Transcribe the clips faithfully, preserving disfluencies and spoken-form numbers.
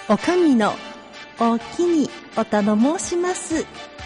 おかみのおきにお頼申します。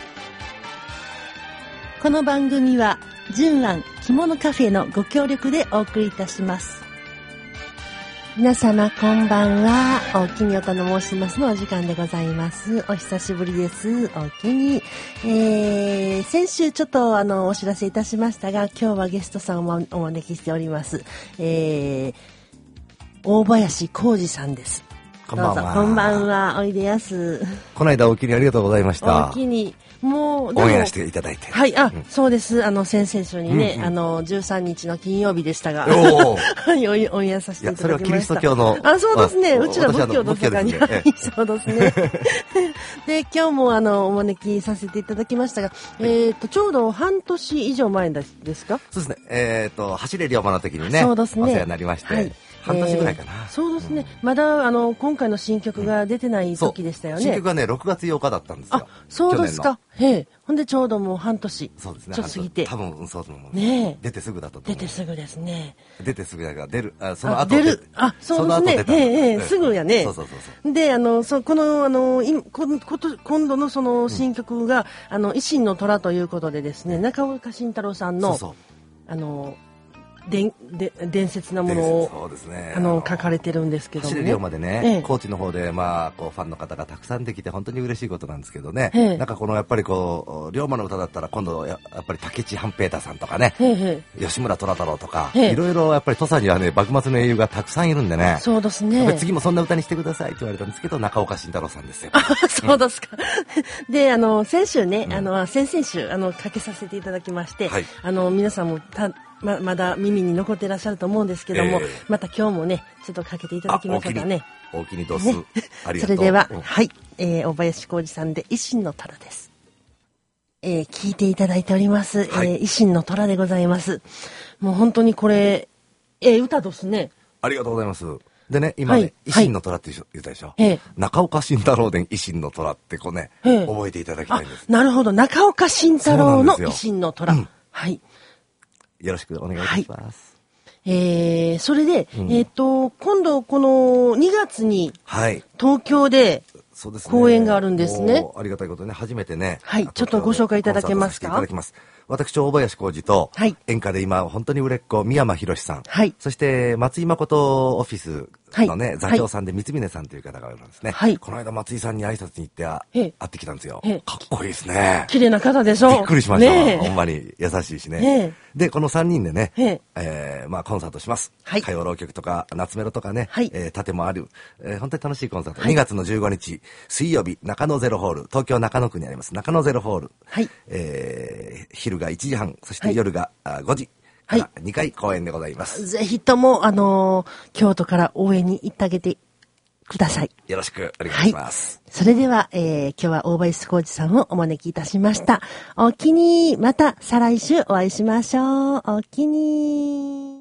この番組は純庵着物カフェのご協力でお送りいたします。皆様こんばんは。おきにお頼申しますのお時間でございます。お久しぶりです。おきに、えー、先週ちょっとあのお知らせいたしましたが、今日はゲストさんをお招きしております。えー、大林浩二さんです。 こんばんは。 どうぞ、こんばんは。おいでやす。 この間お気にありがとうございました。 お気に、もう、 オンエアしていただいて。 はい、あ、うん、そうです。あの、先々週にね、うんうん、あの、じゅうさんにちの金曜日でしたが、はい、オンエアさせていただきました。いや、それはキリスト教の。 あ、そうですね。うちら仏教の中に。はい、そうですね。で、今日もあの、お招きさせていただきましたが、はい、えっと、ちょうど半年以上前ですか？ そうですね。えっと、走れ龍馬の時にね、 そうですね。 お世話になりまして。はい、半年ぐらいかな、 えー、そうですね、うん、まだあの今回の新曲が出てない時でしたよね、 うん、新曲はねろくがつようかだったんですよ。 あ、そうですか。へえ、ほんでちょうどもう半年そうですね、 ちょっと過ぎて、 多分そうだと思うね。 出てすぐだったと思う。 出てすぐですね。 出てすぐだから出る、あ、その後出る、あ、そうですね。ええええ、すぐやね。 そうそうそうそう。 で、あのそこのあのいここと今度のその新曲が、うん、あの維新の虎ということでですね、中岡慎太郎さんのそうそうあの。でで伝説なものをそうです、ね、あの書かれてるんですけどもね。 走れ龍馬でね、ええ、高知の方でまあこうファンの方がたくさんできて本当に嬉しいことなんですけどね。ええ、なんかこのやっぱりこう龍馬の歌だったら今度 や, やっぱり武智半平太さんとかね、ええ、吉村虎太郎とか、ええ、いろいろやっぱり土佐にはね幕末の英雄がたくさんいるんでね。 そうですね。 次もそんな歌にしてくださいって言われたんですけど、中岡慎太郎さんですよ。 あ、そうですか。で、あの先週ね、うん、あの先々週あのかけさせていただきまして、はい、あの皆さんもたま, まだ耳に残っていらっしゃると思うんですけども、えー、また今日もねちょっとかけていただきましょうかね。 大きにどうす、ね、ありがとう。 それでは、うん、はい、えー、大林浩二さんで維新の虎です。えー、聞いていただいております、はい、えー、維新の虎でございます。もう本当にこれえー、歌ですね。 ありがとうございます。でね、今ね、はい、維新の虎って言ったでしょ、はい、中岡慎太郎伝維新の虎ってこうね、覚えていただきたいんです。 なるほど、中岡慎太郎の維新の虎、うん、はい、 よろしくお願いいたします。 はい、えー、それで、うん、えっと、今度このにがつに東京で公演があるんですね。はい、 ありがたいことね、初めてね。 はい、ちょっとご紹介いただけますか？ いただきます。私、大林浩二と、はい、演歌で今本当に売れっ子、三山ひろしさん、はい、そして松井誠オフィスのね、はい、座長さんで三峰さんという方がいるんですね。はい、この間松井さんに挨拶に行って会ってきたんですよ。かっこいいですね。 綺麗な方でしょ。 びっくりしました。ね、ほんまに優しいしね。で、このさんにんでね、えー、まあコンサートします。はい、歌謡浪曲とか夏メロとかね、はい、えー、盾もある、えー、本当に楽しいコンサート。はい、にがつのじゅうごにち水曜日、中野ゼロホール、東京中野区にあります中野ゼロホール。はい、えー、昼がいちじはん、そして夜がごじ。はい、にかい公演でございます。 ぜひとも、あのー、京都から応援に行ってあげてください。 よろしくお願いします。 はい、それでは、えー、今日は大林浩二さんをお招きいたしました。おきに、また再来週お会いしましょう。おきに。